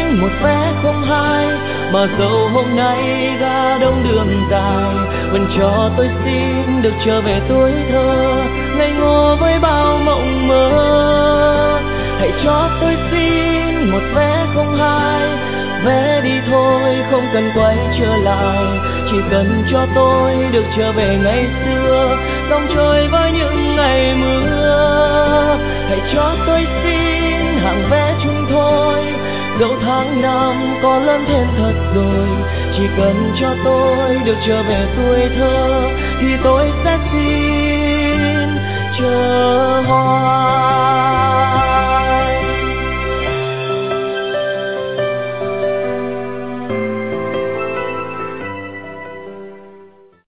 một vé không hai, mà dẫu hôm nay ga đông đường dài, vẫn cho tôi xin được trở về tuổi thơ ngây ngô với bao mộng mơ. Hãy cho tôi xin một vé không hai, vé đi thôi không cần quay trở lại, chỉ cần cho tôi được trở về ngày xưa, dòng trôi với những ngày mưa. Hãy cho tôi xin hàng vé chung thôi, dẫu tháng năm có lớn thêm thật rồi, chỉ cần cho tôi được trở về tuổi thơ thì tôi sẽ xin